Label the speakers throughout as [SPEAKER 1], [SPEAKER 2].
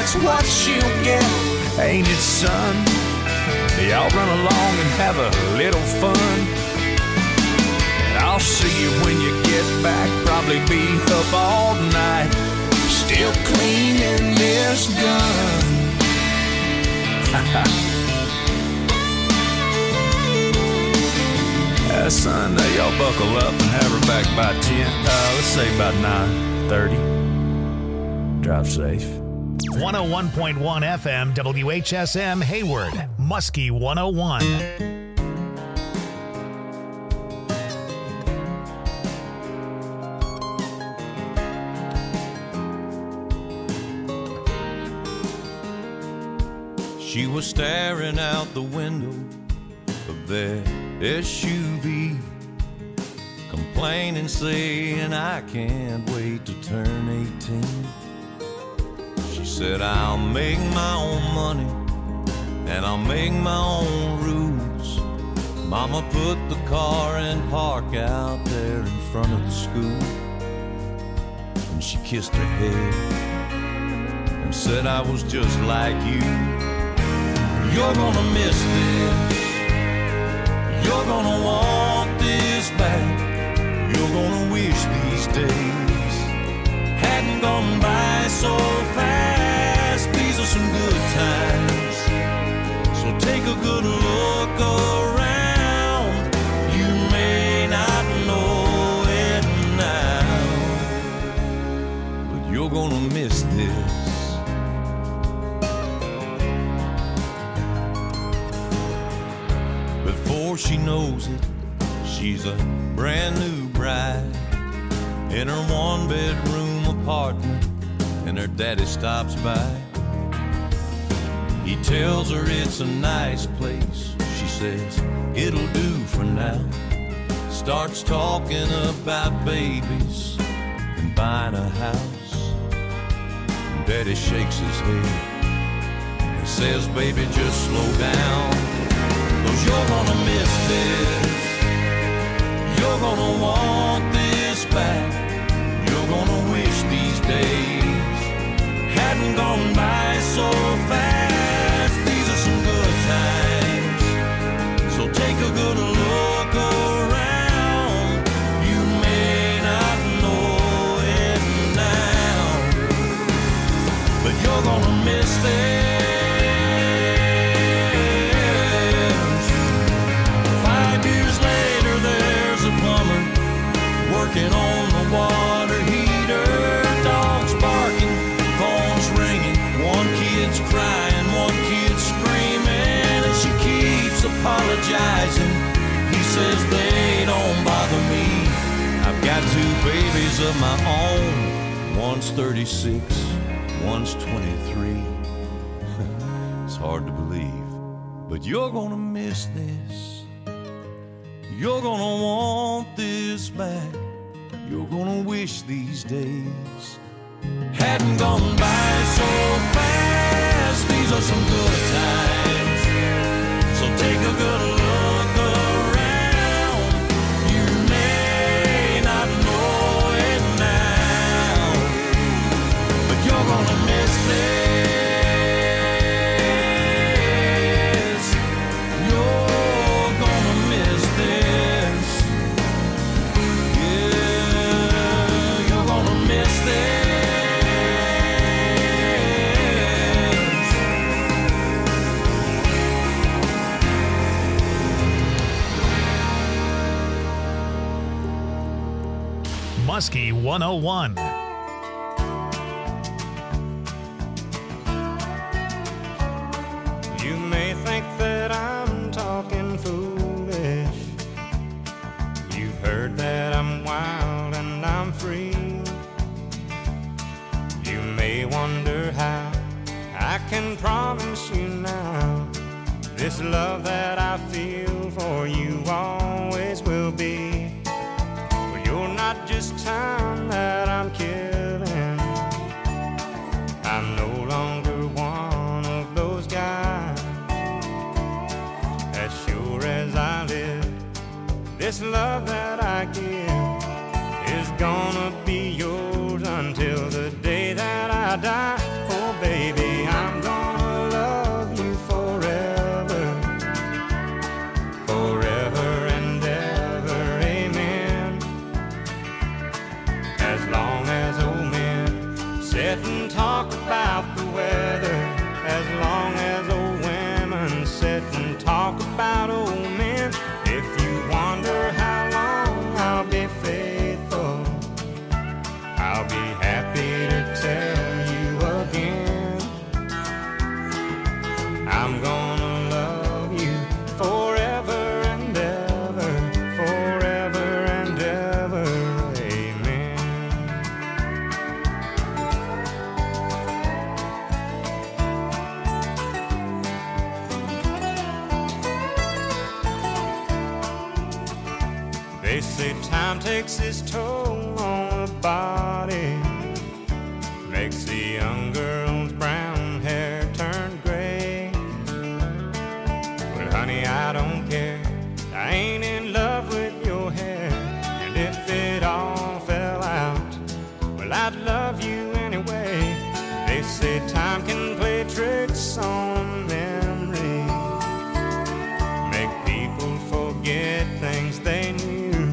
[SPEAKER 1] that's what she'll get. Ain't it, son? Y'all run along and have a little fun. And I'll see you when you get back. Probably be up all night, still cleaning this gun. Son, y'all buckle up and have her back by 10. Let's say about 9:30. Drive safe.
[SPEAKER 2] 101.1 FM WHSM Hayward, Muskie 101.
[SPEAKER 3] She was staring out the window of their SUV, complaining, saying, I can't wait to turn 18. She said, I'll make my own money and I'll make my own rules. Mama put the car in park out there in front of the school, and she kissed her head and said, I was just like you. You're gonna miss this. You're gonna want this back. You're gonna wish these days hadn't gone by so fast. These are some good times, so take a good look around. You may not know it now, but you're gonna miss this. Before she knows it, she's a brand new bride in her one-bedroom apartment, and her daddy stops by. He tells her it's a nice place. She says, it'll do for now. Starts talking about babies and buying a house. And Daddy shakes his head and says, baby, just slow down. 'Cause you're gonna miss this. You're gonna want this back. You're gonna wish these days hadn't gone by so fast. These are some good times, so take a good look around. You may not know it now, but you're gonna miss this. Working on the water heater, dogs barking, phones ringing, one kid's crying, one kid's screaming, and she keeps apologizing. He says they don't bother me. I've got two babies of my own. One's 36, one's 23. It's hard to believe, but you're gonna miss this. You're gonna want this back. You're gonna wish these days hadn't gone by so fast. These are some good times, so take a good look around. You may not know it now, but you're gonna miss this. You're gonna miss this.
[SPEAKER 2] Muskie 101.
[SPEAKER 4] You may think that I'm talking foolish. You've heard that I'm wild and I'm free. You may wonder how I can promise you now this love that I feel for you always will be. You're not just time that I'm killing. I'm no longer one of those guys. As sure as I live, this love that I give is gonna be yours until the day that I die. Oh baby, talk about the weather as long as old women sit and talk about old men. If you wonder how long I'll be faithful, I'll be happy to tell you again. I'm gonna love you forever and ever, forever and ever, amen. They say time takes its toll on the body, makes the young girl's brown hair turn gray. But honey, I don't care, I ain't in love with your hair. And if it all fell out, well, I'd love you anyway. They say time can play tricks on memory, make people forget things they knew.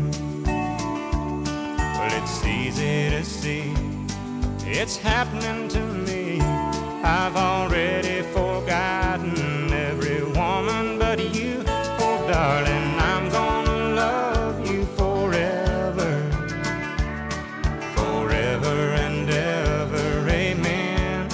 [SPEAKER 4] Well, it's easy to see, it's happening to me. I've already forgotten every woman but you. Oh, darling, I'm gonna love you forever, forever and ever, amen.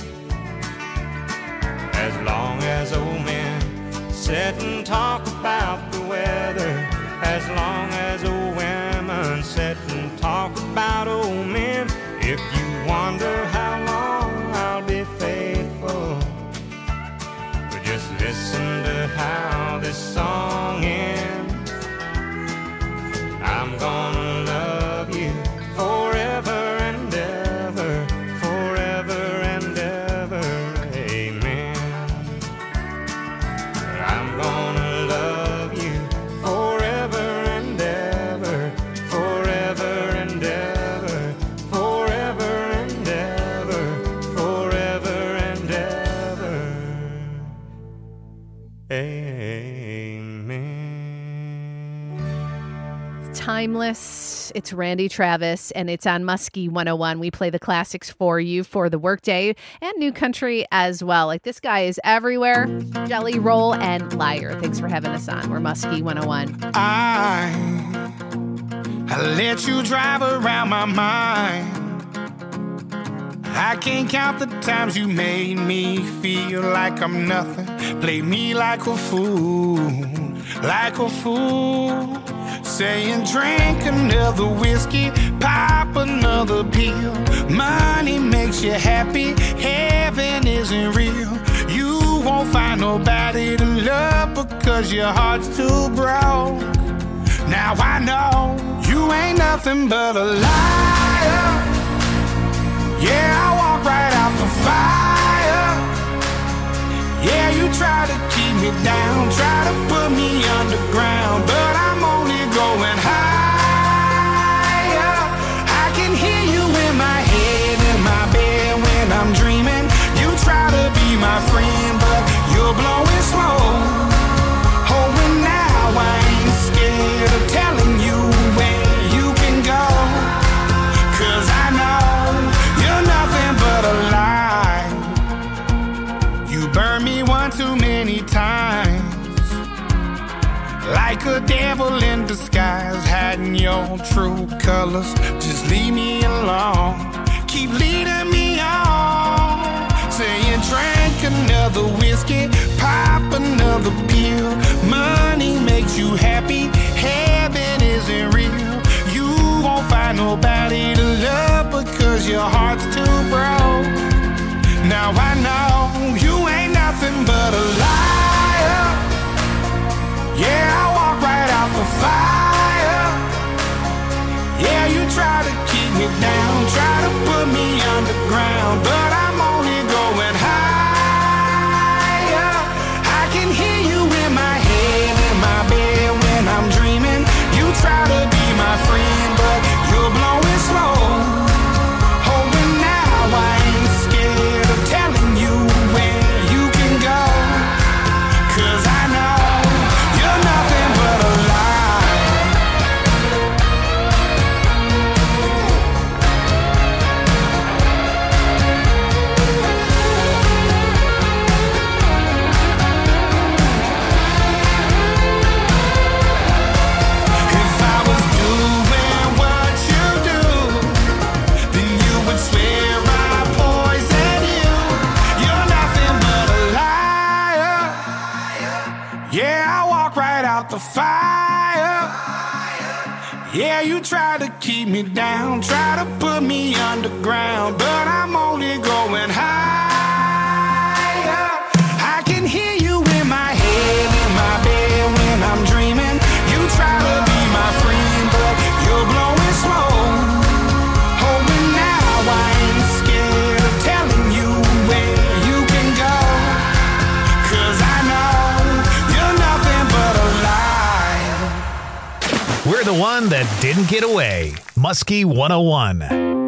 [SPEAKER 4] As long as old men sit and talk about the weather, as long as old women sit and talk about old men. If you wonder how long I'll be faithful, but just listen to how this song ends. I'm gonna love you forever and ever, forever and ever, amen. I'm gonna love you forever and ever, forever and ever, forever and ever, forever and ever, amen.
[SPEAKER 5] Timeless. It's Randy Travis, and it's on Muskie 101. We play the classics for you for the workday and new country as well. Like, this guy is everywhere. Jelly Roll and Liar. Thanks for having us on. We're Muskie 101.
[SPEAKER 6] I let you drive around my mind. I can't count the times you made me feel like I'm nothing. Play me like a fool, like a fool. Saying drink another whiskey, pop another pill. Money makes you happy, heaven isn't real. You won't find nobody to love because your heart's too broke. Now I know you ain't nothing but a liar. Yeah, I walk right out the fire. Yeah, you try to keep me down, try to put me underground, but I'm only going higher. I can hear you in my head, in my bed when I'm dreaming. You try to be my friend, but you're blowing smoke. Oh, and now I ain't scared of telling you where you can go, 'cause I know you're nothing but a lie. You burned me one too many times, like a devil in disguise, hiding your true colors. Just leave me alone, keep leading me on. Saying drink another whiskey, pop another pill. Money makes you happy, heaven isn't real. You won't find nobody to love because your heart's too broke. Now I know you ain't nothing but a liar. Yeah, I walk right out the fire. Yeah, you try to keep me down, try to put me underground, but I'm only going higher. I can hear you in my head, in my bed when I'm dreaming. You try to be the fire. Yeah, you try to keep me down, try to put me underground, but I'm only going higher. I can hear you in my head, in my bed when I'm dreaming. You try to be my friend, but you're blowing smoke. Oh, and now I ain't scared of telling you where you can go, 'cause I know you're nothing but a lie.
[SPEAKER 2] We're the one that didn't get away. Muskie 101.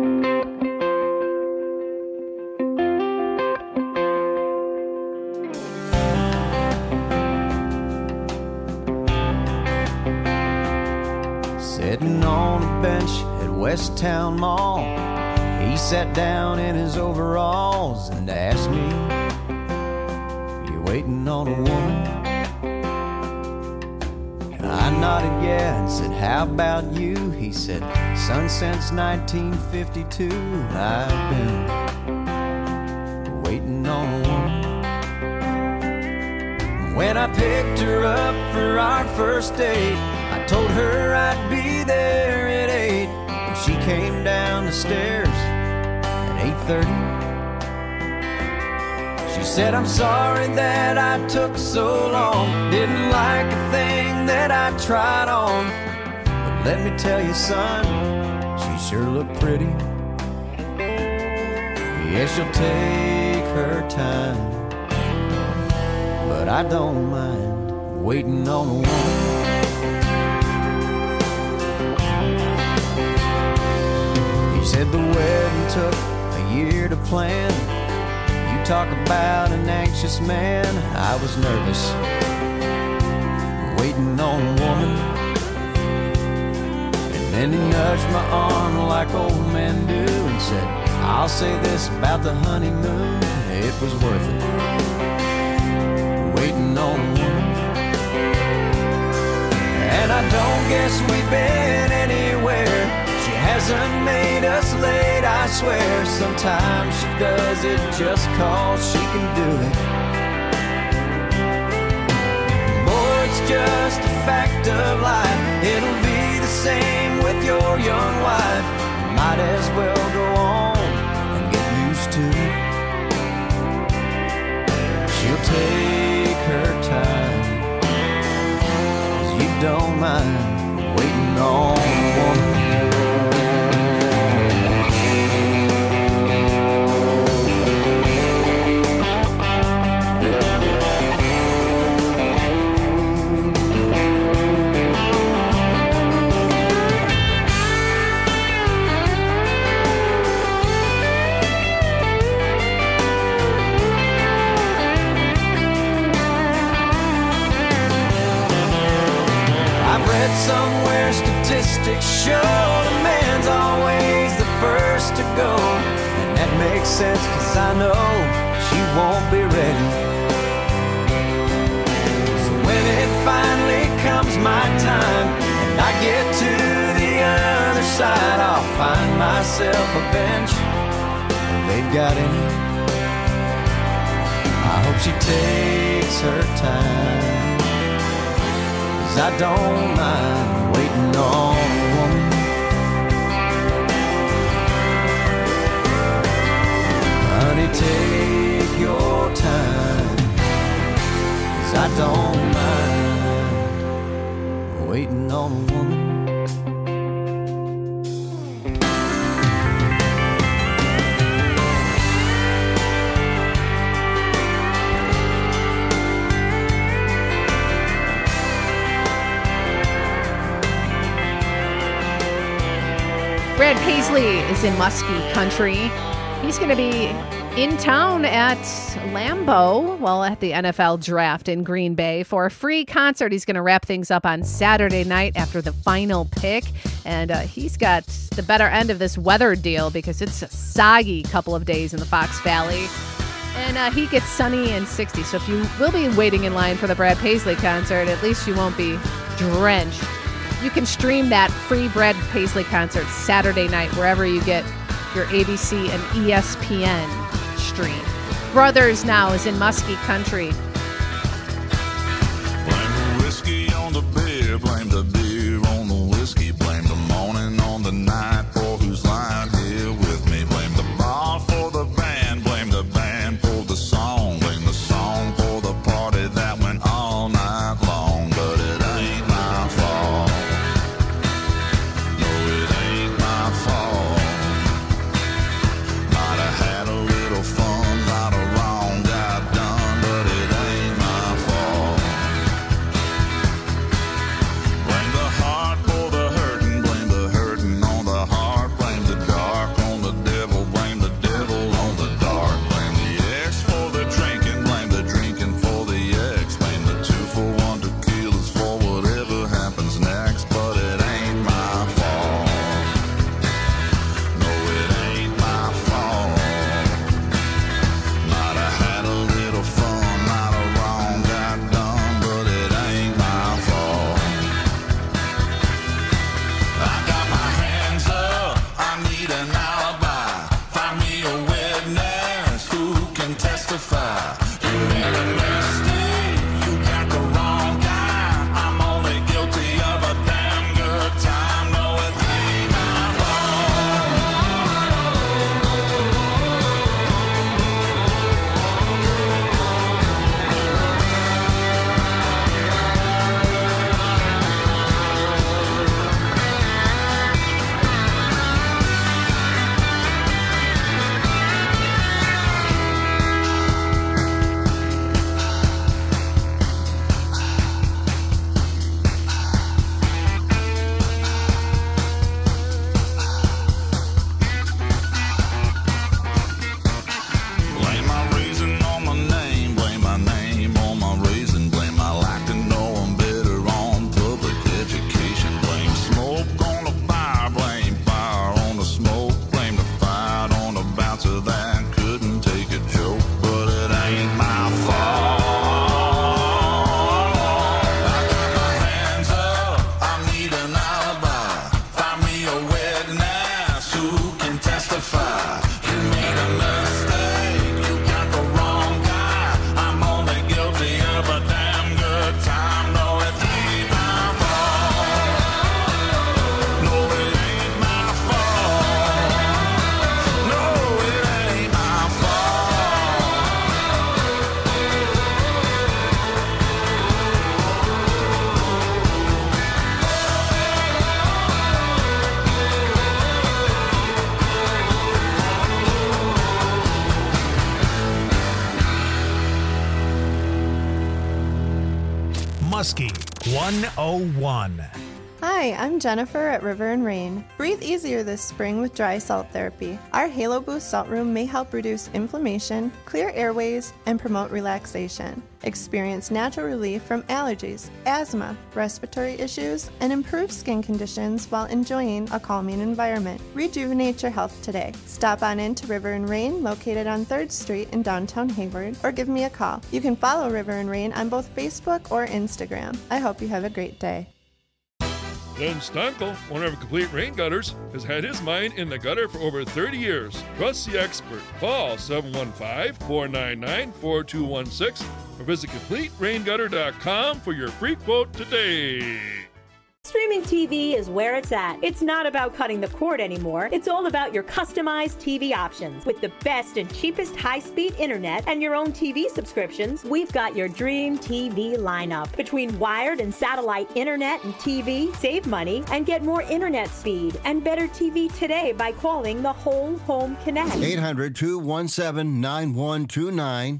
[SPEAKER 3] Sitting on a bench at West Town Mall, he sat down in his overalls and asked me, "You waiting on a woman?" I nodded yeah and said, "How about you?" He said, "Son, since 1952 I've been waiting on a woman." When I picked her up for our first date, I told her I'd be there at 8, and she came down the stairs at 8:30. She said, "I'm sorry that I took so long, didn't like a thing that I tried on, but let me tell you, son, she sure looked pretty. Yeah, she'll take her time, but I don't mind waiting on a woman." He said the wedding took a year to plan. You talk about an anxious man, I was nervous waiting on a woman. And then he nudged my arm like old men do and said, "I'll say this about the honeymoon, it was worth it waiting on a woman." And I don't guess we've been anywhere. She hasn't made us late, I swear. Sometimes she does it just 'cause she can do it. Boy, it's just a fact of life. It'll be the same with your young wife. You might as well go on and get used to it. She'll take her time, 'cause you don't mind waiting on a woman. Somewhere statistics show the man's always the first to go, and that makes sense 'cause I know she won't be ready. So when it finally comes my time and I get to the other side, I'll find myself a bench if they've got any. I hope she takes her time, I don't mind waiting on a woman. Honey, take your time, 'cause I don't mind waiting on a woman.
[SPEAKER 5] Brad Paisley is in Muskie Country. He's going to be in town at Lambeau, at the NFL draft in Green Bay for a free concert. He's going to wrap things up on Saturday night after the final pick. And he's got the better end of this weather deal because it's a soggy couple of days in the Fox Valley. And he gets sunny and 60. So if you will be waiting in line for the Brad Paisley concert, at least you won't be drenched. You can stream that free Brad Paisley concert Saturday night wherever you get your ABC and ESPN stream. Brothers now is in Muskie Country.
[SPEAKER 1] Whiskey on the
[SPEAKER 7] beer, blame the beer on the whiskey, blame the morning on the night for who's lying here with me, blame the bar for the band, blame the band for the song, blame the song for the party that went all night long, but it ain't my fault. No, it ain't my fault. Might have had a little fun, not a wrong got done, but it ain't my fault. Blame the heart for the hurting, blame the hurting on the heart, blame the dark on the devil, blame the devil on the dark, blame the ex for the drinking, blame the drinking for the ex, blame the 2-for-1 tequilas for whatever happens next, but it ain't my fault. No, it ain't my fault. Might have had a little fun, not a wrong got done, but it ain't my fault. I got my hands up, I need an alibi. Find me a witness who can testify. You made a mistake, you got the wrong guy. I'm only guilty of a damn good time. No, it ain't my fault. Blame my reason on my name, blame my name on my reason, blame I like to know I'm better on public education, blame smoke on the fire, blame fire on the smoke, blame the fight on the bouncer that couldn't take a joke, but it ain't my fault. I got my hands up, I need an alibi. Find me a witness who can testify. You made a mistake, you got the wrong guy. I'm only guilty of a damn good time. No, it ain't my fault. No, it ain't my fault. No, it ain't my
[SPEAKER 2] Muskie 101.
[SPEAKER 8] Hi, I'm Jennifer at River and Rain. Breathe easier this spring with dry salt therapy. Our Halo Boost Salt Room may help reduce inflammation, clear airways, and promote relaxation. Experience natural relief from allergies, asthma, respiratory issues, and improve skin conditions while enjoying a calming environment. Rejuvenate your health today. Stop on in to River and Rain, located on 3rd Street in downtown Hayward, or give me a call. You can follow River and Rain on both Facebook or Instagram. I hope you have a great day.
[SPEAKER 9] Len Stankel, owner of Complete Rain Gutters, has had his mind in the gutter for over 30 years. Trust the expert. Call 715-499-4216 or visit CompleteRainGutter.com for your free quote today.
[SPEAKER 10] Streaming TV is where it's at. It's not about cutting the cord anymore. It's all about your customized TV options. With the best and cheapest high-speed internet and your own TV subscriptions, we've got your dream TV lineup. Between wired and satellite internet and TV, save money and get more internet speed and better TV today by calling the Whole Home Connect.
[SPEAKER 11] 800-217-9129.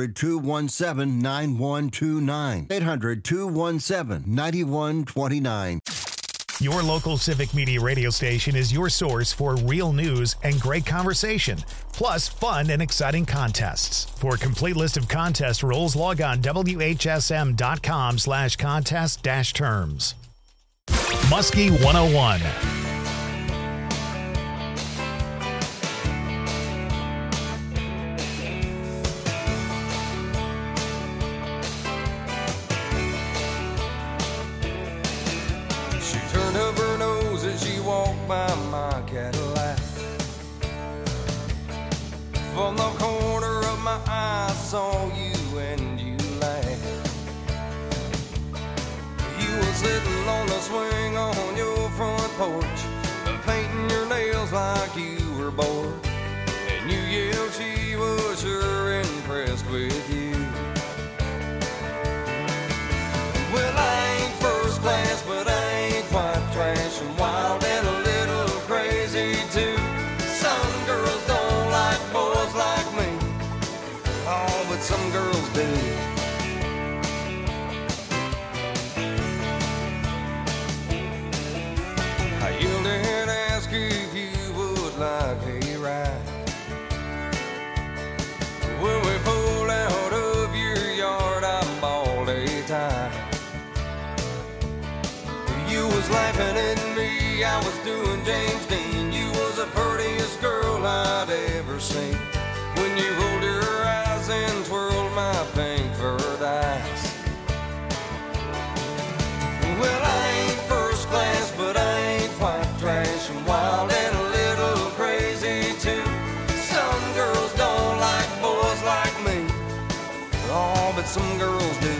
[SPEAKER 11] 800-217-9129. 800-217-9129.
[SPEAKER 2] Your local Civic Media radio station is your source for real news and great conversation, plus fun and exciting contests. For a complete list of contest rules, log on WHSM.com/contest-terms. Muskie 101.
[SPEAKER 12] By my Cadillac, from the corner of my eye saw you and you laughed. You were sitting on the swing on your front porch, painting your nails like you were bored. And you yelled she was sure impressed with you. Well, I ain't first class, but I ain't quite trash. I'm wild and a little crazy too. Some girls don't like boys like me. Oh, but some girls do. I yelled and asked if you would like a ride. When we pulled out of your yard, I bawled a tie. You was laughing at me, I was doing James Dean. You was the prettiest girl I'd ever seen. When you rolled your eyes and twirled my pink furred eyes. Well, I ain't first class, but I ain't quite trash. I'm wild and a little crazy too. Some girls don't like boys like me. Oh, but some girls do.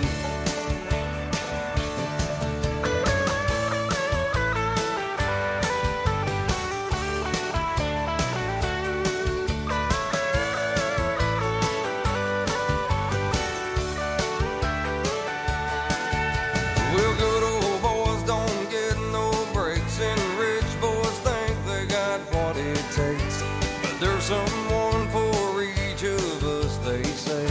[SPEAKER 12] Well, good old boys don't get no breaks, and rich boys think they got what it takes. But there's someone for each of us, they say.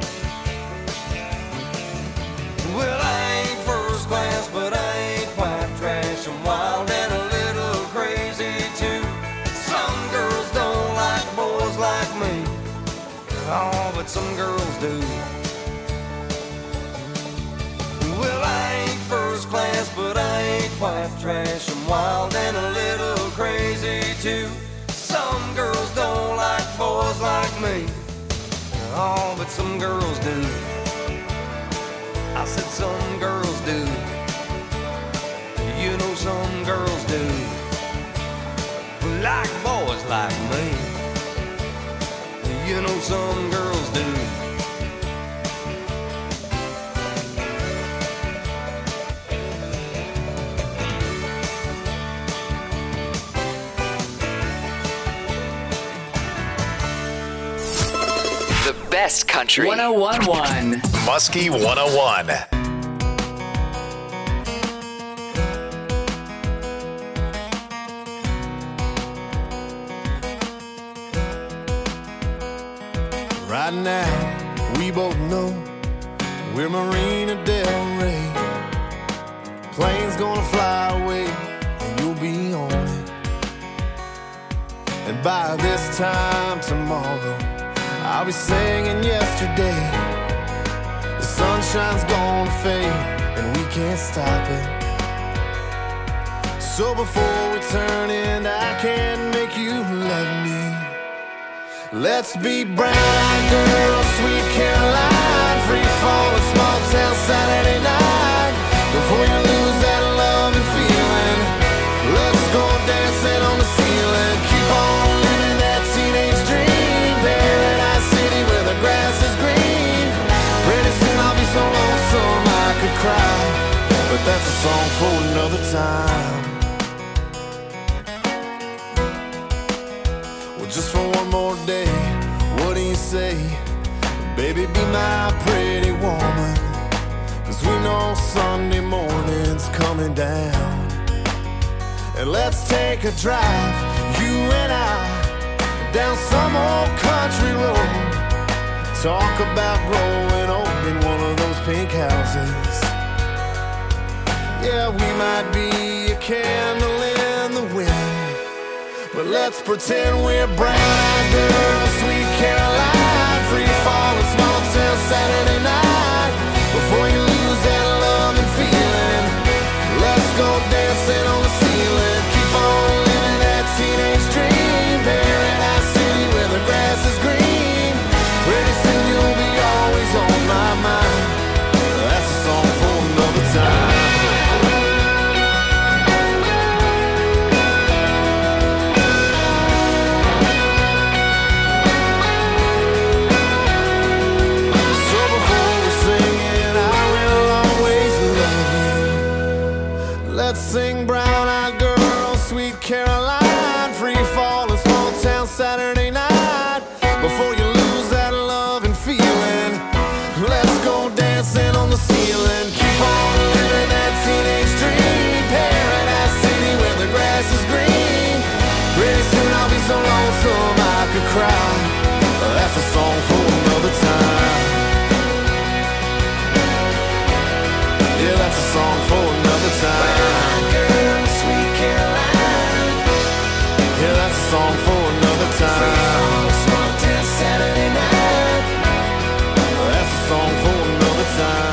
[SPEAKER 12] Well, I ain't first class, but I ain't quite trash. I'm wild and a little crazy too. Some girls don't like boys like me. Oh, but some girls do. Well, I ain't first class, but I ain't quite trash. I'm wild and a little crazy too. Some girls don't like boys like me. Oh, but some girls do. I said some girls do. You know some girls do. Like boys like me. You know some girls do.
[SPEAKER 13] The best country.
[SPEAKER 2] 1011. Muskie 101.
[SPEAKER 14] Right now, we both know we're Marina Del Rey. Plane's gonna fly away, and you'll be on it. And by this time tomorrow, I'll be singing yesterday. The sunshine's gonna fade, and we can't stop it. So before we turn in, I can't make you love me. Let's be brown girl, sweet Caroline, free falling, small town Saturday night. Before you lose that love and feeling, let's go dancing on the ceiling. Keep on living that teenage dream, Paradise City where the grass is green. Pretty soon I'll be so lonesome I could cry, but that's a song for another time. Well, just for one more day, what do you say? Baby, be my pretty woman, 'cause we know Sunday morning's coming down. And let's take a drive, you and I, down some old country road. Talk about growing old in one of those pink houses. Yeah, we might be a candle in the wind, but let's pretend we're brown-eyed girls, sweet Caroline, free falling, small town Saturday night. Before you lose that love and feeling, let's go dancing on the ceiling. Keep on living that teenage dream, Paradise City where the grass is green. Pretty soon you'll be always on my mind. That's a song for another time. So before Caroline. Free fall, a small town Saturday night. Before you lose that love and feeling, let's go dancing on the ceiling. Keep on living that teenage dream. Paradise City where the grass is green. Pretty soon I'll be so lonesome I could cry. That's a song for another time. Yeah, that's a song for another time.
[SPEAKER 12] Girl, sweet Caroline.
[SPEAKER 14] Yeah, that's a song for another time.
[SPEAKER 12] Small town Saturday night.
[SPEAKER 14] That's a song for another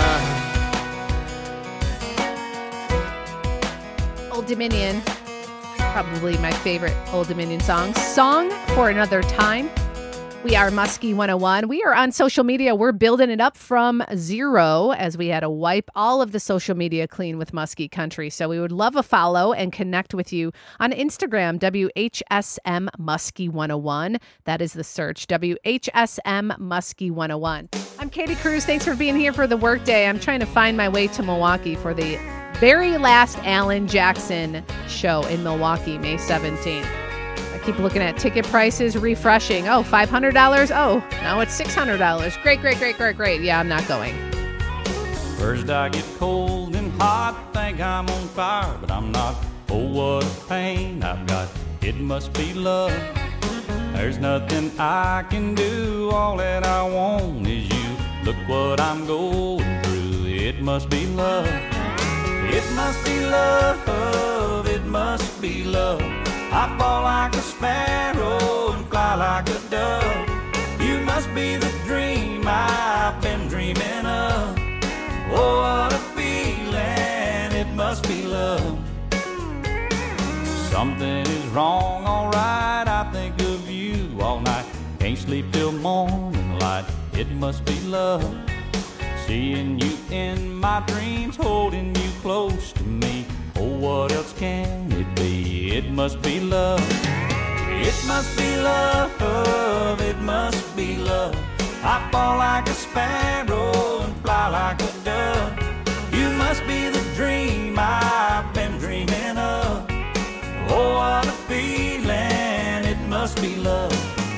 [SPEAKER 14] time.
[SPEAKER 5] Old Dominion. Probably my favorite Old Dominion song. Song for Another Time. We are Muskie 101. We are on social media. We're building it up from zero as we had to wipe all of the social media clean with Muskie Country. So we would love a follow and connect with you on Instagram, WHSM Muskie 101. That is the search, WHSM Muskie 101. I'm Katie Cruz. Thanks for being here for the workday. I'm trying to find my way to Milwaukee for the very last Alan Jackson show in Milwaukee, May 17th. I keep looking at ticket prices, refreshing. Oh, $500. Oh, now it's $600. Great. Yeah, I'm not going.
[SPEAKER 15] First I get cold and hot, think I'm on fire, but I'm not. Oh, what a pain I've got. It must be love. There's nothing I can do. All that I want is you. Look what I'm going through. It must be love. It must be love. It must be love. I fall like a sparrow and fly like a dove. You must be the dream I've been dreaming of. Oh, what a feeling, it must be love. Something is wrong, alright, I think of you all night. Can't sleep till morning light, it must be love. Seeing you in my dreams, holding you close to me. Oh, what else can it be? It must be love. It must be love. It must be love. I fall like a sparrow and fly like a dove. You must be the dream I've been dreaming of. Oh, what a feeling. It must be love.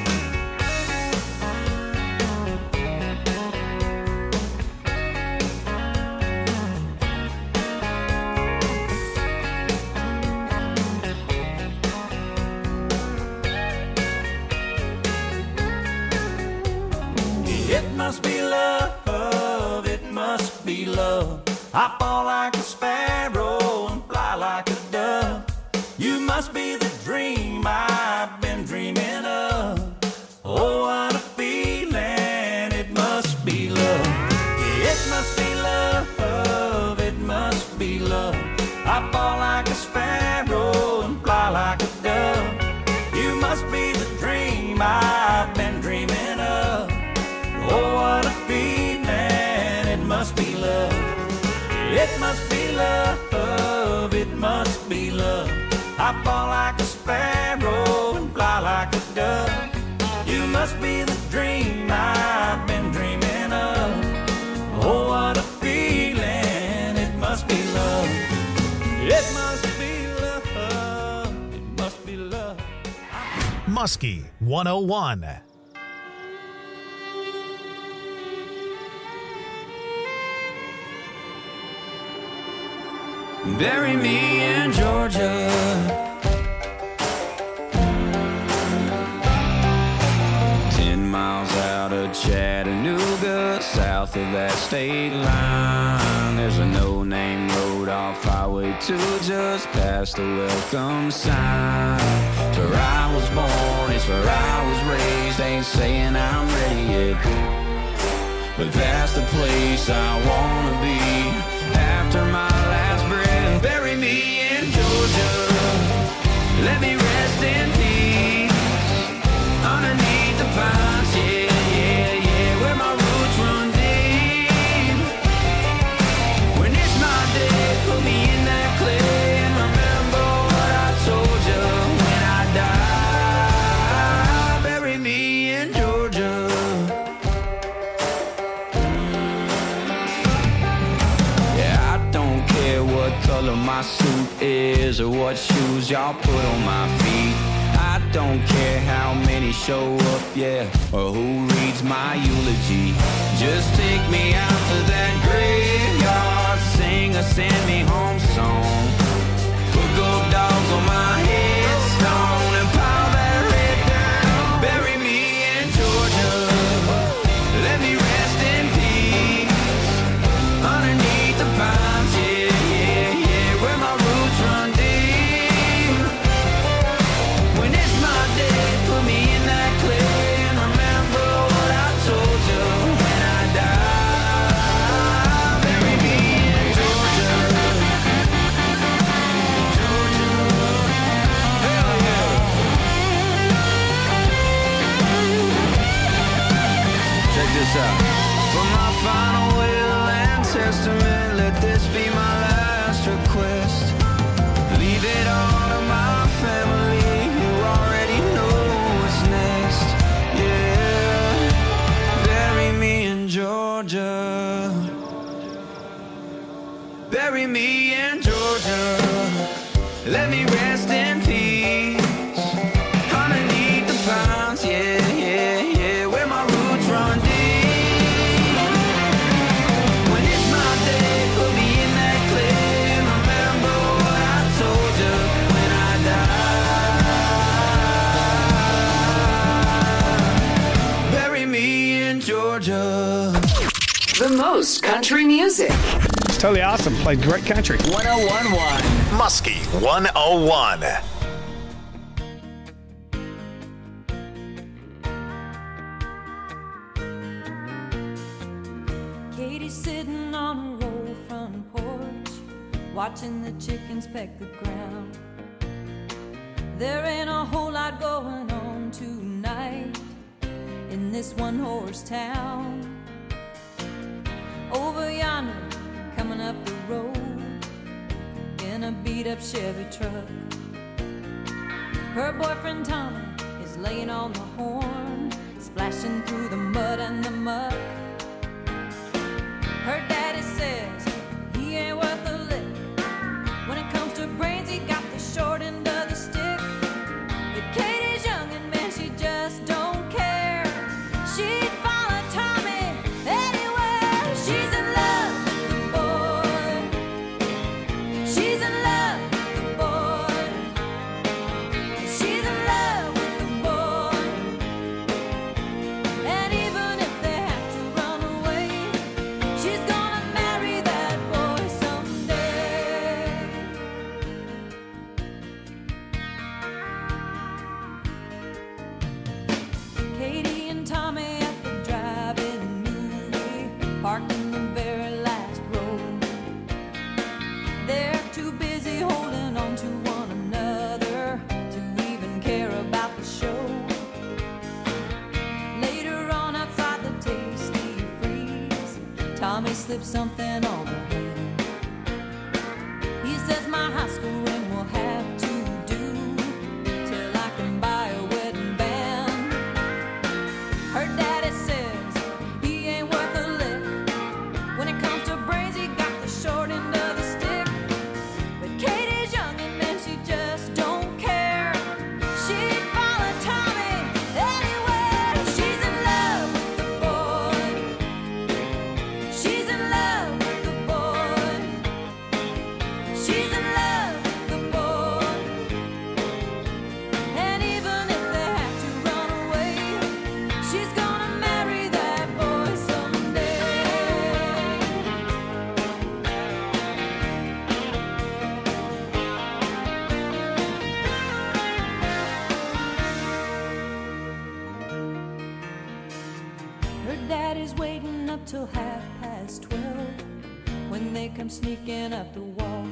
[SPEAKER 15] It must be love, it must be love. I fall like a sparrow and fly like a dove. You must be the dream I've been dreaming of. Oh, what a feeling, it must be love. It must be love, it must be love. I fall like a sparrow and fly like a dove. You must be the dream I've been dreaming of. Oh, what a feeling, it must be love. It must be love, it must be love. I fall like a sparrow and fly like a dove. You must be the dream I've been dreaming of. Oh, what a feeling, it must be love. It must be love, it must be love.
[SPEAKER 2] Muskie 101.
[SPEAKER 15] Bury me in Georgia. 10 miles out of Chattanooga, south of that state line. There's a no-name road off Highway 2, just past the welcome sign. It's where I was born, it's where I was raised. Ain't saying I'm ready yet, but that's the place I wanna be after my last breath. Bury me in Georgia, let me rest in peace underneath the pines, yeah, where my roots run deep. When it's my day, put me in that clay and remember what I told you when I die. Bury me in Georgia. Yeah, I don't care what color my suit is
[SPEAKER 16] or what shoes y'all put on my feet. I don't care how many show up, yeah, or who reads my eulogy. Just take me out to that graveyard, sing a send me home song. Put gold dogs on my headstone and pile that red dirt. Bury me in Georgia, let me rest in peace underneath the pines, yeah, yeah, yeah, where my roots run deep. When it's my day, put me in that clay and remember what I told you when I die. Bury me in Georgia, Georgia, hell yeah. Check this out. For my final will and testament, let this be my last request. Leave it all to my family, you already know what's next. Yeah, bury me in Georgia. Bury me in Georgia. Let me rest in peace underneath the pines, yeah, yeah, yeah, where my roots run deep. When it's my day, put me in that clay and remember what I told you when I die. Bury me in Georgia.
[SPEAKER 13] The most country music.
[SPEAKER 17] It's totally awesome. Played great country.
[SPEAKER 13] 1011.
[SPEAKER 2] Muskie 101.
[SPEAKER 18] Katie's sitting on her old front porch, watching the chickens peck the ground. There ain't a whole lot going on tonight in this one-horse town. Over yonder, coming up the road in a beat-up Chevy truck, her boyfriend Tommy is laying on the horn, splashing through the mud and the muck. Her daddy says he ain't worth a lick. When it comes to brains, he got the short end of the stick. But Katie's young and man, she just don't care. She'd follow Tommy anywhere. She's in love with the boy. She's in love with the boy. She's in love with the boy. And even if they have to run away, she's gonna marry that boy someday. Katie and Tommy at the drive-in movie, parked in the very last row. They're too busy holding on to one another to even care about the show. Later on outside the Tasty Freeze, Tommy slipped something on her hand. He says my high school ring will have to do till I can buy a wedding band. Her daddy says he ain't worth a lick. When it comes to brains, he got the short end of the stick. But Katie's young and man, she just don't care. She'd follow Tommy anywhere. She's in love with the boy. She's in love with the boy. She's in love with the boy. And even if they have to run away, she's gonna marry that boy someday. Her daddy's waiting up till 12:30 when they come sneaking up the walk.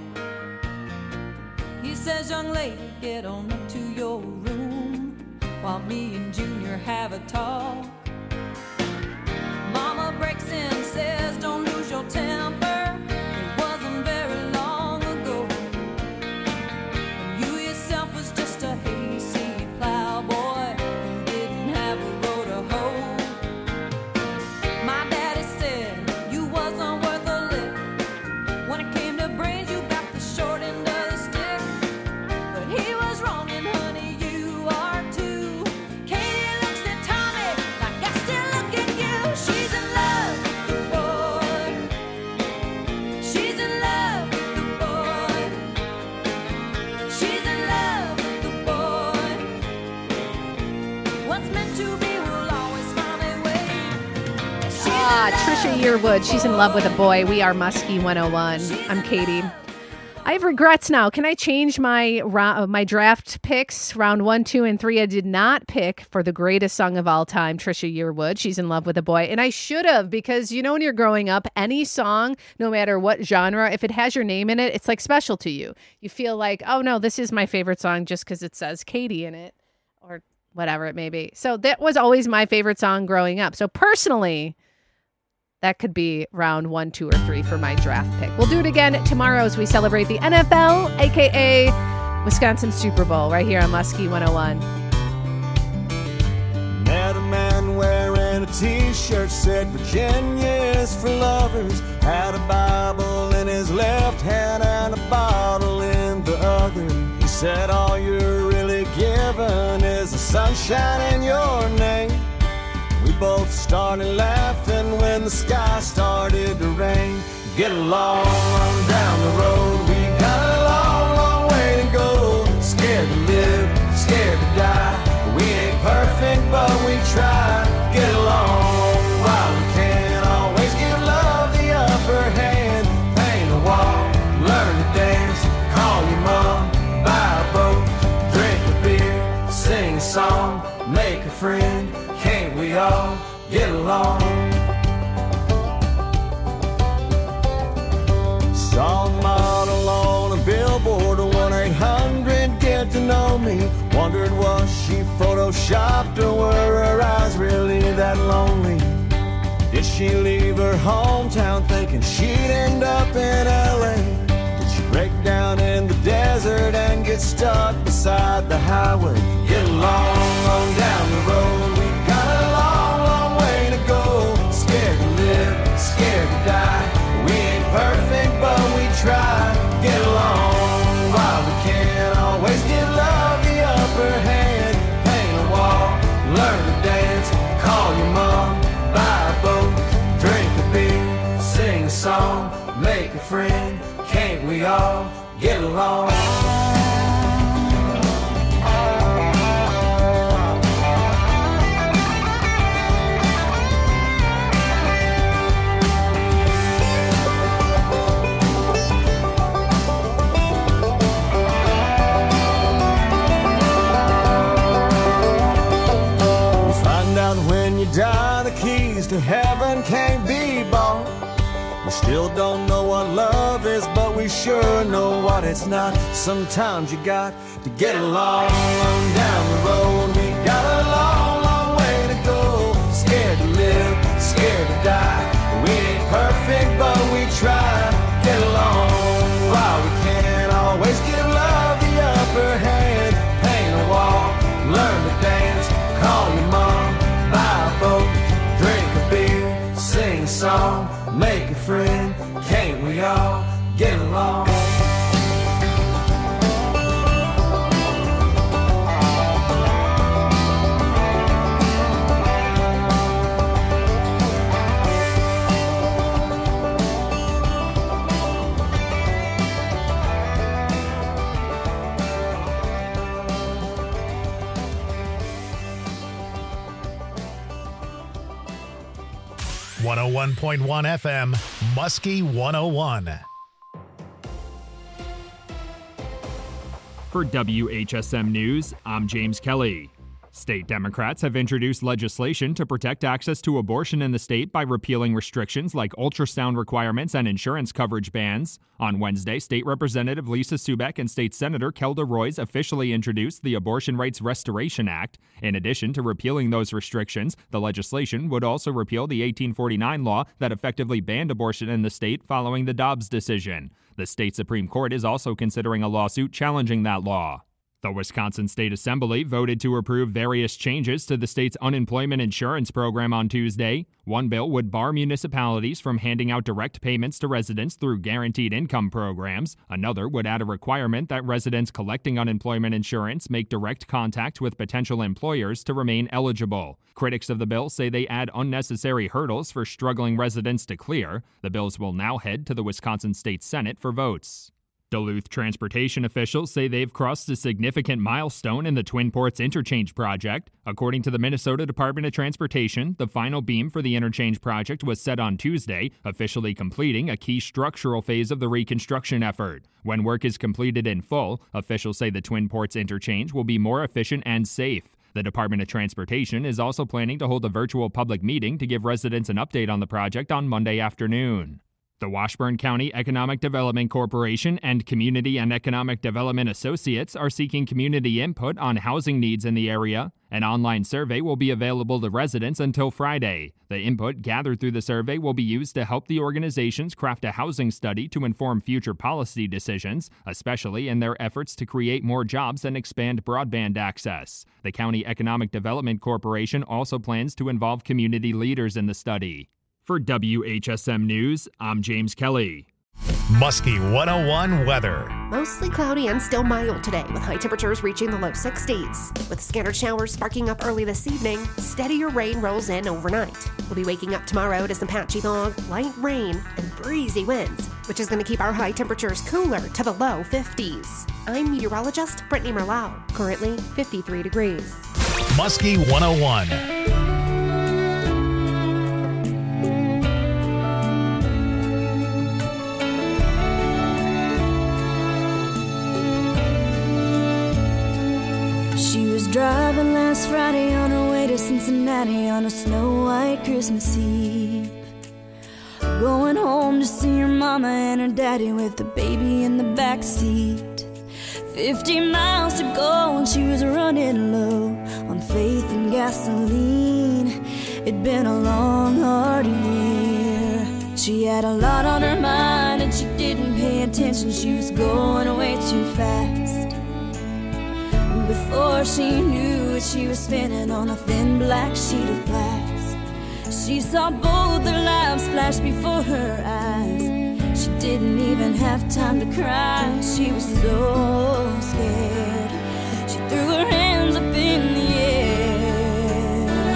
[SPEAKER 18] He says, young lady, get on up to your room while me and Junior have a talk. Mama breaks in and says, don't lose your temper. It wasn't very long ago when you yourself was just a hayseed plowboy who didn't have a row to hoe. My daddy said you wasn't worth a lick. When it came to brains, you got the short end of the stick.
[SPEAKER 5] Trisha Yearwood, She's in Love with a Boy. We are Muskie 101. I'm Katie. I have regrets now. Can I change my draft picks? Round 1, 2, and 3. I did not pick for the greatest song of all time, Trisha Yearwood, She's in Love with a Boy. And I should have, because you know when you're growing up, any song, no matter what genre, if it has your name in it, it's like special to you. You feel like, oh no, this is my favorite song just because it says Katie in it or whatever it may be. So that was always my favorite song growing up. So personally, that could be round 1, 2, or 3 for my draft pick. We'll do it again tomorrow as we celebrate the NFL, a.k.a. Wisconsin Super Bowl, right here on Muskie 101.
[SPEAKER 14] Met a man wearing a t-shirt said Virginia is for lovers. Had a Bible in his left hand and a bottle in the other. He said all you're really given is the sunshine in your name. We both started laughing when the sky started to rain. Get along on down the road. We got a long, long way to go. Scared to live, scared to die. We ain't perfect, but we try. Get along while we can. Always give love the upper hand. Paint a wall, learn to dance. Call your mom, buy a boat, drink a beer, sing a song, make a friend. Can't we all get along? Saw a model on a billboard, 1-800 get to know me. Wondered was she photoshopped or were her eyes really that lonely? Did she leave her hometown thinking she'd end up in LA? Did she break down in the desert and get stuck beside the highway? Get along on down the road. We got a long, long way to go. Scared to live, scared to die. We ain't perfect, but we try. Get along while we can. Always give love the upper hand. Paint a wall, learn to dance. Call your mom, buy a boat, drink a beer, sing a song, make a friend. Can't we all get along? Die, the keys to heaven can't be bought. We still don't know what love is, but we sure know what it's not. Sometimes you got to get along on down the road. We got a long, long way to go. Scared to live, scared to die. We ain't perfect, but we try. Get along while we can. Always give love the upper hand. Paint a wall, learn to dance. Call your mom, buy a boat, drink a beer, sing a song, make a friend. Can't we all get along?
[SPEAKER 2] .1 FM, Muskie 101.
[SPEAKER 19] For WHSM News, I'm James Kelly. State Democrats have introduced legislation to protect access to abortion in the state by repealing restrictions like ultrasound requirements and insurance coverage bans. On Wednesday, State Representative Lisa Subeck and State Senator Kelda Roys officially introduced the Abortion Rights Restoration Act. In addition to repealing those restrictions, the legislation would also repeal the 1849 law that effectively banned abortion in the state following the Dobbs decision. The state Supreme Court is also considering a lawsuit challenging that law. The Wisconsin State Assembly voted to approve various changes to the state's unemployment insurance program on Tuesday. One bill would bar municipalities from handing out direct payments to residents through guaranteed income programs. Another would add a requirement that residents collecting unemployment insurance make direct contact with potential employers to remain eligible. Critics of the bill say they add unnecessary hurdles for struggling residents to clear. The bills will now head to the Wisconsin State Senate for votes. Duluth transportation officials say they've crossed a significant milestone in the Twin Ports Interchange project. According to the Minnesota Department of Transportation, the final beam for the interchange project was set on Tuesday, officially completing a key structural phase of the reconstruction effort. When work is completed in full, officials say the Twin Ports Interchange will be more efficient and safe. The Department of Transportation is also planning to hold a virtual public meeting to give residents an update on the project on Monday afternoon. The Washburn County Economic Development Corporation and Community and Economic Development Associates are seeking community input on housing needs in the area. An online survey will be available to residents until Friday. The input gathered through the survey will be used to help the organizations craft a housing study to inform future policy decisions, especially in their efforts to create more jobs and expand broadband access. The County Economic Development Corporation also plans to involve community leaders in the study. For WHSM News, I'm James Kelly.
[SPEAKER 2] Muskie 101 weather.
[SPEAKER 20] Mostly cloudy and still mild today, with high temperatures reaching the low 60s. With scattered showers sparking up early this evening, steadier rain rolls in overnight. We'll be waking up tomorrow to some patchy fog, light rain, and breezy winds, which is going to keep our high temperatures cooler to the low 50s. I'm meteorologist Brittany Merlau, currently 53 degrees.
[SPEAKER 2] Muskie 101.
[SPEAKER 18] Driving last Friday on her way to Cincinnati on a snow-white Christmas Eve. Going home to see her mama and her daddy with the baby in the back seat. 50 miles to go and she was running low on faith and gasoline. It'd been a long, hard year. She had a lot on her mind and she didn't pay attention. She was going way too fast. Before she knew it, she was spinning on a thin black sheet of glass. She saw both their lives flash before her eyes. She didn't even have time to cry. She was so scared. She threw her hands up in the air.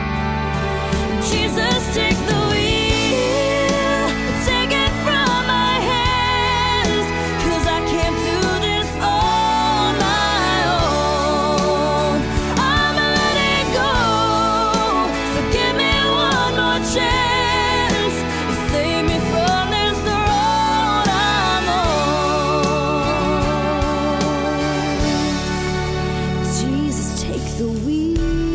[SPEAKER 18] Jesus, take the wheel, take it from my hands, 'cause I can't do this all my own. I'm letting go, so give me one more chance to save me from this road I'm on. Jesus, take the wheel.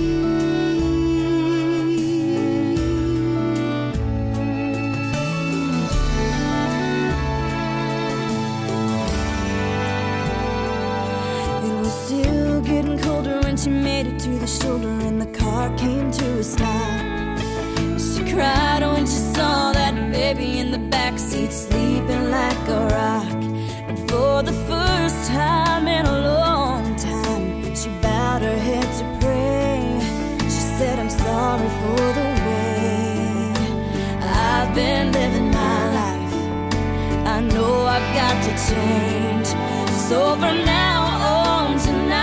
[SPEAKER 18] It was still getting colder when she made it to the shoulder and the car came to a stop. She cried when she saw that baby in the backseat sleeping like a rock. And for the first time in a long time, she bowed her head to pray. She said, I'm sorry for the way I've been living my life. I know I've got to change. So from now on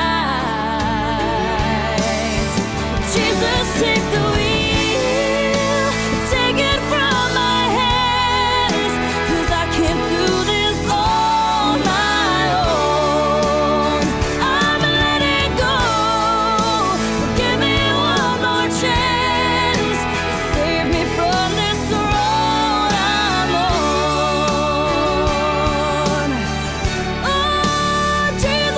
[SPEAKER 18] tonight, Jesus, take the wheel, take it from my hands, 'cause I can't do this on my own. I'm letting go, so give me one more chance to save me from this road I'm on. Oh, Jesus.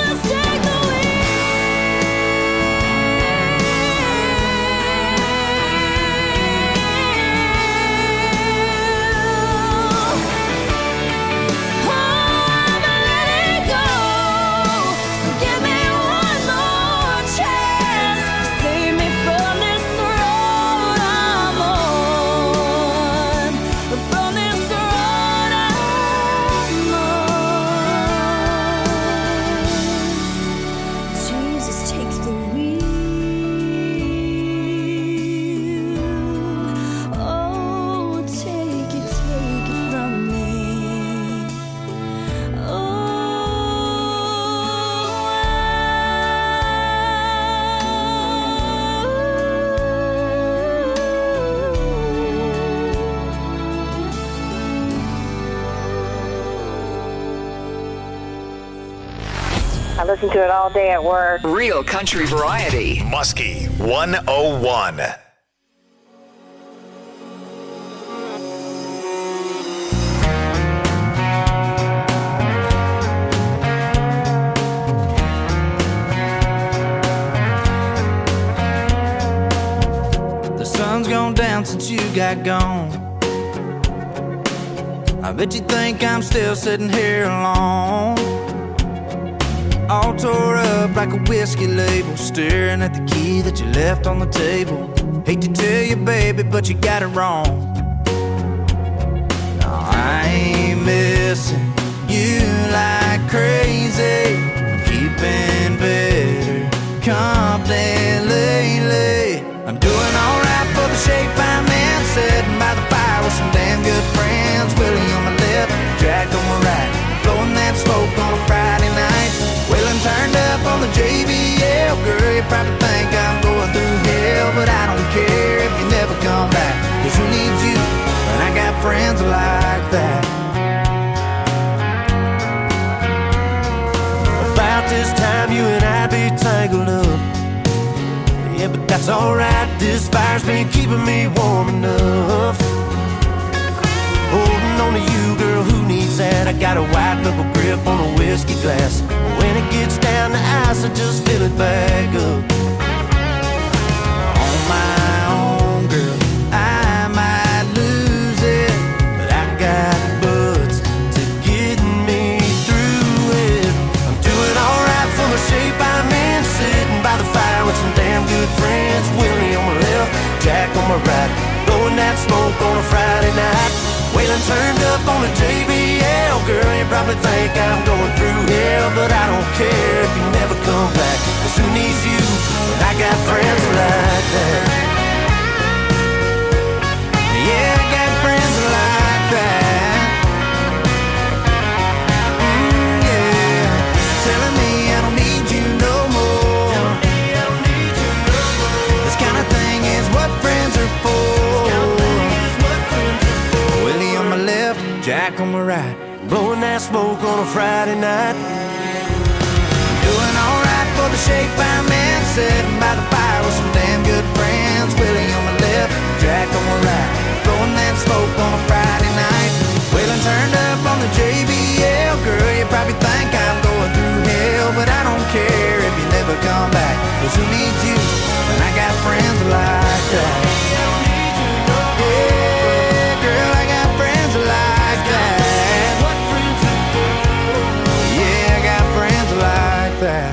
[SPEAKER 21] listen to it all day at work.
[SPEAKER 13] Real country variety.
[SPEAKER 2] Muskie 101.
[SPEAKER 15] The sun's gone down since you got gone. I bet you think I'm still sitting here alone, all tore up like a whiskey label, staring at the key that you left on the table. Hate to tell you, baby, but you got it wrong. No, I ain't missing you like crazy. Keeping better company lately. I'm doing alright for the shape I'm in, sitting by the fire with some damn good friends. Willie on my left, Jack on my right, blowing that smoke on a Friday night. Waylon turned up on the JBL. Girl, you probably think I'm going through hell, but I don't care if you never come back, 'cause who needs you when I got friends like that? About this time you and I'd be tangled up. Yeah, but that's alright, this fire's been keeping me warm enough. Holding on to you, girl, who needs that? I got a white knuckle grip on a whiskey glass. When it gets down to ice, I just fill it back up. On my own, girl, I might lose it, but I got buds to get me through it. I'm doing alright for the shape I'm in, sitting by the fire with some damn good friends. Willie on my left, Jack on my right, blowing that smoke on a Friday night. Waylon turned up on the JBL. Girl, you probably think I'm going through hell, but I don't care if you never come back, 'cause who needs you when I got friends like that? Yeah, I got friends like that. Yeah, telling me I don't need you no more. This kind of thing is what friends are for. Jack on my right, blowing that smoke on a Friday night. Doing alright for the shape I'm in, sitting by the fire with some damn good friends. Willie on my left, Jack on my right, blowing that smoke on a Friday night. Waylon turned up on the JBL. Girl, you probably think I'm going through hell, but I don't care if you never come back, 'cause who needs you when I got friends like that? Yeah, girl, I got friends like that.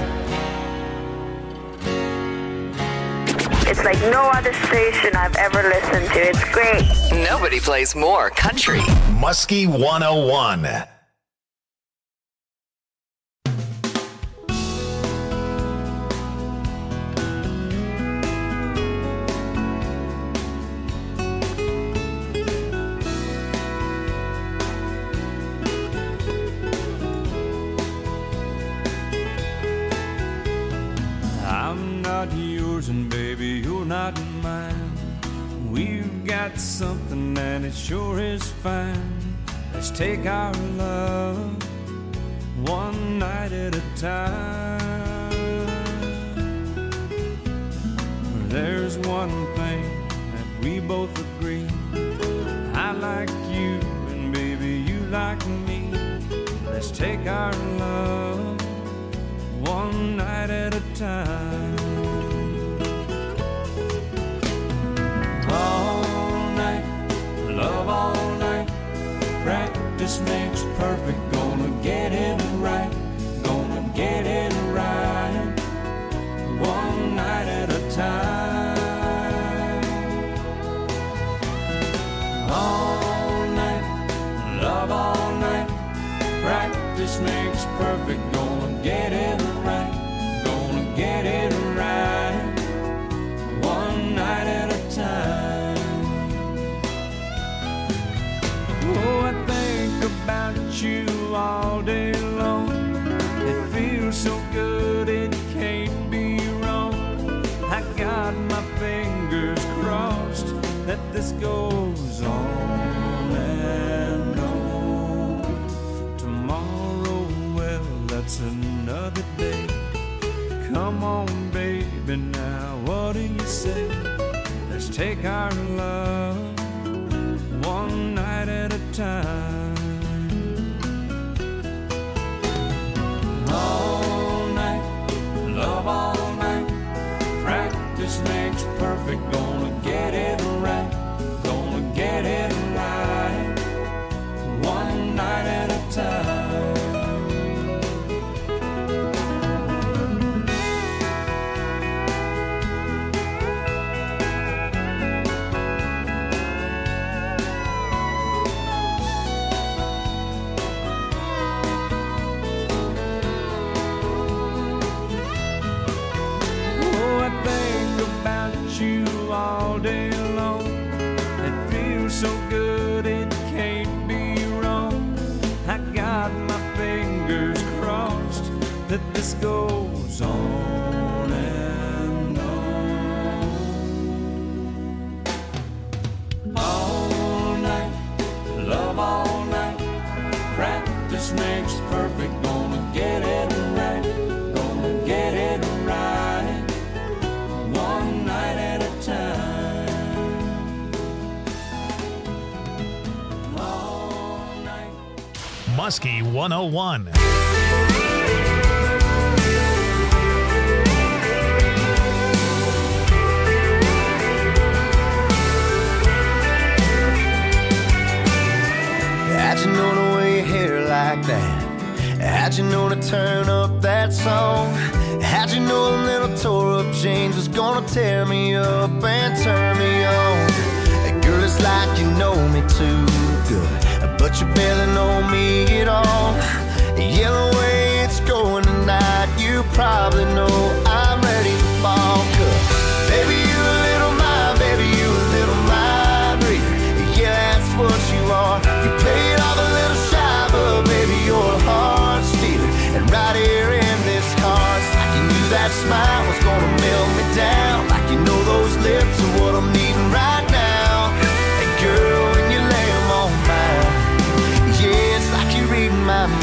[SPEAKER 21] It's like no other station I've ever listened to. It's great.
[SPEAKER 13] Nobody plays more country.
[SPEAKER 2] Muskie 101.
[SPEAKER 3] Not yours and baby, you're not mine. We've got something and it sure is fine. Let's take our love one night at a time. There's one thing that we both agree. I like you and baby, you like me. Let's take our love one night at a time. All night, love all night. Practice makes perfect. Gonna get it right. Gonna get it right. One night at a time. All night, love all night. Practice makes perfect. Gonna get it right. Gonna get it right. One night at a time. Oh, I think about you all day long. It feels so good, it can't be wrong. I got my fingers crossed that this goes on and on. Tomorrow, well, that's another day.
[SPEAKER 16] Come on, baby, now what do you say? Let's take our love one night at a time. All night, love all night. Practice makes perfect. Gonna get it right. Gonna get it right. One night at a time. All day long, it feels so good it can't be wrong. I got my fingers crossed that this goes on and on. All night, love all night. Practice makes perfect. Gonna get it right. Gonna get it right. One night at a time.
[SPEAKER 2] Muskie 101.
[SPEAKER 14] How'd you know to wear your hair like that? How'd you know to turn up that song? How'd you know a little tore up jeans was gonna tear me up and turn me on? Girl, it's like you know me too good, but you barely know me at all. Yeah, the way it's going tonight, you probably know I'm ready to fall. 'Cause baby, you a little mind, baby, you a little mind reader. Yeah, that's what you are. You play it off a little shy, but baby, you're a heart stealer. And right here in this car, it's like you knew that smile was gonna melt me down. Like you know those lips are what I'm needing right now. And girl, when you lay them on mine, yeah, it's like you're reading my mind.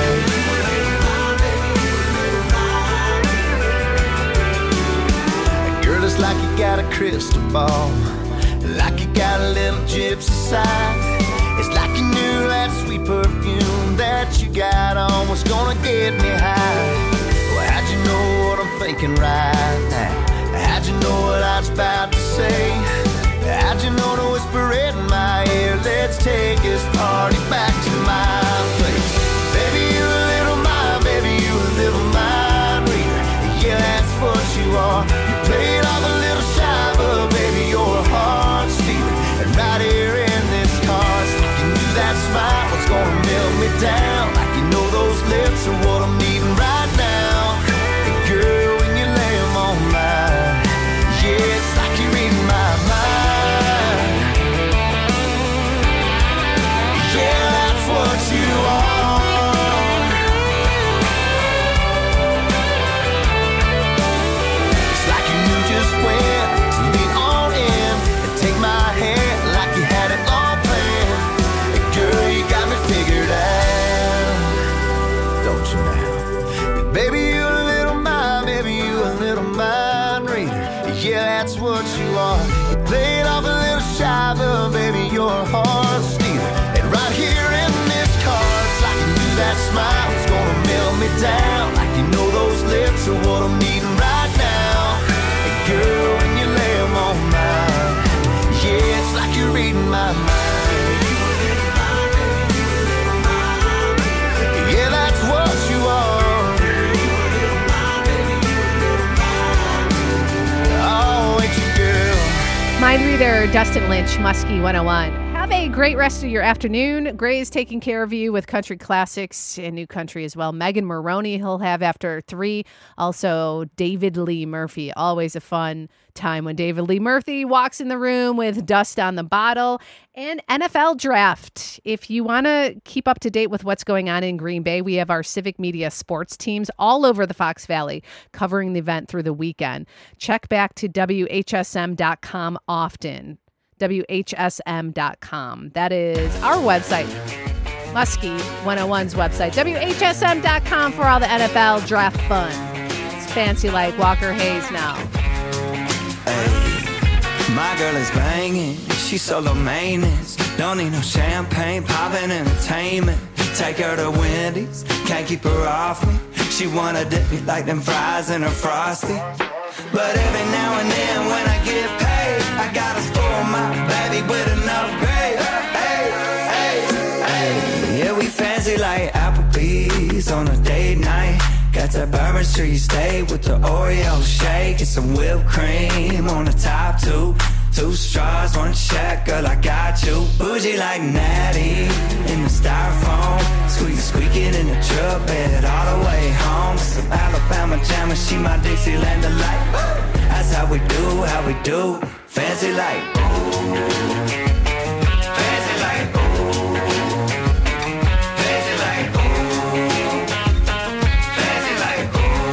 [SPEAKER 14] And girl, it's like you got a crystal ball, like you got a little gypsy side. It's like you knew that sweet perfume that you got on was gonna get me high. Well, how'd you know what I'm thinking right now? How'd you know what I was about to say? How'd you know to whisper it in my ear? Let's take this party back to my place. Baby, you a little mind, baby, you a little mind reader. Yeah, that's what you are. You play it off a little shy, but baby, you're a heart stealer. And right here in this car, it's like you knew that smile was gonna melt me down. Like you know those lips are what I'm needing right now. And girl, when you lay them on mine, yeah, it's like you're reading my mind. Yeah, that's what you are. It's like you knew just when to lean on in and take my hand like you had it all planned. And girl, you got me figured out, don't you now? Baby, you a little mind, baby, you a little mind reader. Yeah, that's what you are. You play it off a little shy, but baby, you're a heart stealer. And right here in this car, it's like you knew that smile was gonna melt me down. Like you know those lips are what I'm needing right now. And girl, when you lay them on mine, yeah, it's like you're reading my mind. Yeah, that's what you are. Oh, ain't you, girl?
[SPEAKER 5] Mind reader Dustin Lynch, Muskie 101. Have a great rest of your afternoon. Gray is taking care of you with country classics and new country as well. Megan Maroney he'll have after 3. Also, David Lee Murphy. Always a fun time when David Lee Murphy walks in the room with dust on the bottle. And NFL draft. If you want to keep up to date with what's going on in Green Bay, we have our Civic Media sports teams all over the Fox Valley covering the event through the weekend. Check back to WHSM.com often. WHSM.com. That is our website. Muskie 101's website. WHSM.com for all the NFL draft fun. It's Fancy Like Walker Hayes now.
[SPEAKER 16] My girl is banging, she's solo maintenance. Don't need no champagne, poppin' entertainment. Take her to Wendy's, can't keep her off me. She wanna dip me like them fries in her Frosty. But every now and then when I get paid, I gotta spoil my baby with an upgrade. Hey, hey, hey. Yeah, we fancy like Applebee's on a date night. Got that Bourbon Street steak with the Oreo shake and some whipped cream on the top two. 2 straws, 1 check, girl, I got you. Bougie like Natty in the styrofoam. Squeaking in the truck bed all the way home. Some Alabama Jammer, she my Dixieland delight. That's how we do, fancy like. Fancy like. Fancy like. Fancy like.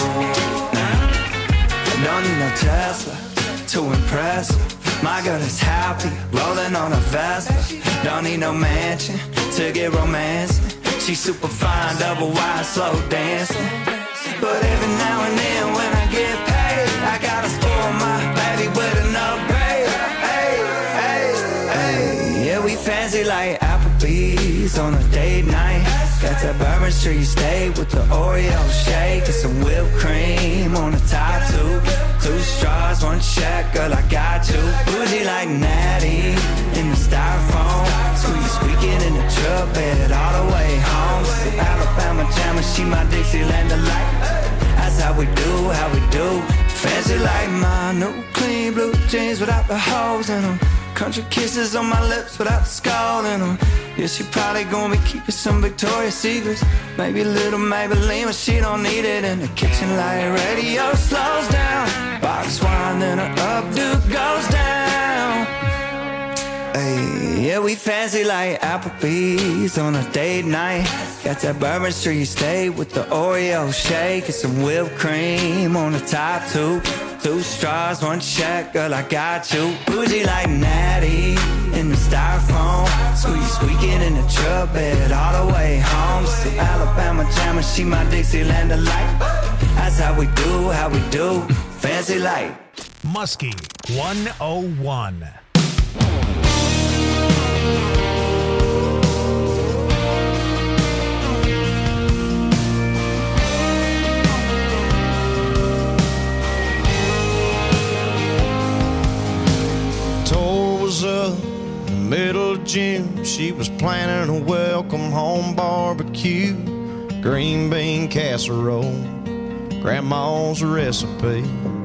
[SPEAKER 16] I don't need no Tesla to impress her. My girl is happy, rolling on a Vespa. Don't need no mansion to get romancing. She's super fine, double wide, slow dancing. But every now and then when I get paid, I gotta spoil my baby with an upgrade. Hey, hey, hey. Yeah, we fancy like Applebee's on a date night. Got that Bourbon Street steak with the Oreo shake and some whipped cream on the top two. 2 straws, 1 check, girl, I got you. Bougie like Natty in the styrofoam. Squeaking in the truck bed all the way home. Some Alabama Jammer, she my Dixieland delight. That's how we do, fancy like my new clean blue jeans without the holes in them. Country kisses on my lips without the skull in them. Yeah, she probably gonna be keeping some Victoria's Secrets. Maybe a little Maybelline, but she don't need it. In the kitchen light radio slows down. Box wine, then her updo goes down. Hey, yeah, we fancy like Applebee's on a date night. Got that Bourbon Street steak with the Oreo shake and some whipped cream on the top two. 2 straws, 1 check, girl, I got you. Bougie like Natty in the styrofoam. Squeaking in the truck bed all the way home. Some Alabama Jammer, she my Dixieland delight. That's how we do, fancy like.
[SPEAKER 2] Muskie 101.
[SPEAKER 4] Was up in the middle of June. She was planning a welcome home barbecue, green bean casserole, grandma's recipe.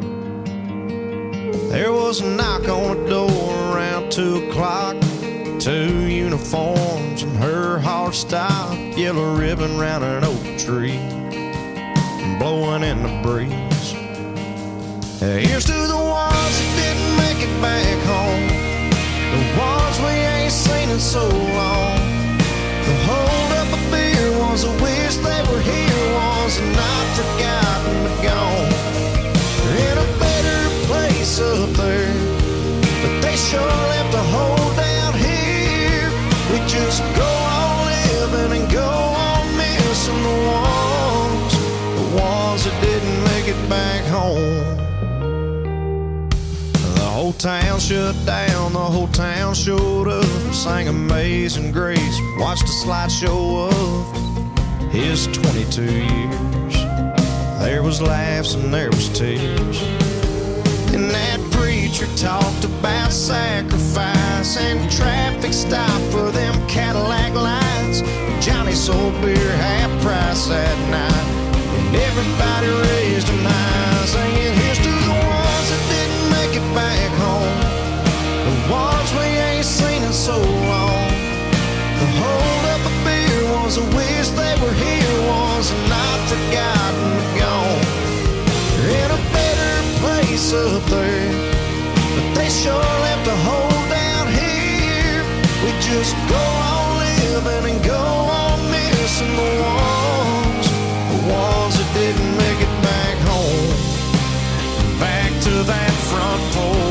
[SPEAKER 4] There was a knock on the door around 2 o'clock. 2 uniforms and her heart stopped. Yellow ribbon round an oak tree, blowing in the breeze. Here's to the ones that didn't make it back home, the ones we ain't seen in so long. The hold up a beer was a wish they were here, was not forgotten but gone. They're in a better place up there, but they sure left a hole down here. We just go on living and go on missing the ones that didn't make it back home. The whole town shut down, the whole town showed up, sang Amazing Grace, watched a slideshow of his 22 years. There was laughs and there was tears, and that preacher talked about sacrifice and traffic stop for them Cadillac lights. Johnny sold beer half price that night, and everybody raised them high, singing here's to the ones that didn't make it back home, the ones we ain't seen in so long. The hold up a beer was a wish they were here, was not forgotten but gone. They're in a better place up there, but they sure left a hole down here. We just go on living and go on missing the ones that didn't make it back home. Back to that front porch